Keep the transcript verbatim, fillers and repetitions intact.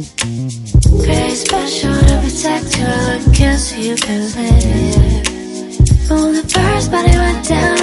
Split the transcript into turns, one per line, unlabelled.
Very special to protect your look, kill so you can live. When the first body went down,